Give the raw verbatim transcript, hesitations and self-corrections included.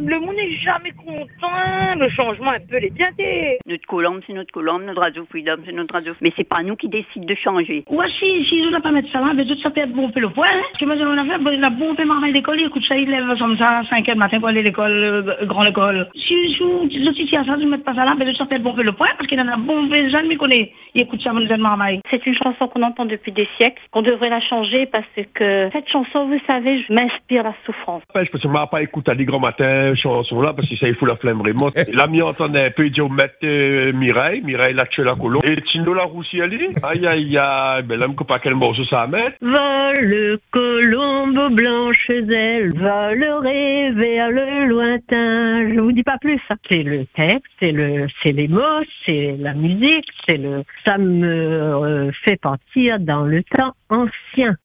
Le monde n'est jamais content, le changement un peu les bientés. Notre colombe, c'est notre colombe, notre radio freedom, c'est notre radio. Mais c'est pas nous qui décident de changer. Ouais, si, si je ne pas mettre ça là, mais tout ça peut être bon le point. Hein? Parce que moi, on a fait la bombe et marre d'école, écoute ça, il lève comme ça à cinq heures du matin pour aller à l'école, euh, grande école. Si je suis ici à ça, je ne mets pas ça là, mais tout ça peut être bon le point, parce qu'il y en a bon, les gens me connaissent. Ils écoutent ça, mon jeune marmaille. C'est une chanson qu'on entend depuis des siècles, qu'on devrait la changer parce que cette chanson, vous savez, m'inspire la souffrance. Je peux seulement pas écouter les grands matins chanson là parce que ça il faut la flemme vraiment. L'ami entendait un peu dire mettre euh, Mireille, Mireille la la colombe et Tino la roussi ali. Aïe aïe aïe, ben là me pas quel morceau ça met. Vole colombe aux blanches ailes, volerait vers le lointain. Je vous dis pas plus. C'est le texte, c'est le, c'est les mots, c'est la musique, c'est le, ça me euh, fait partir dans le temps ancien.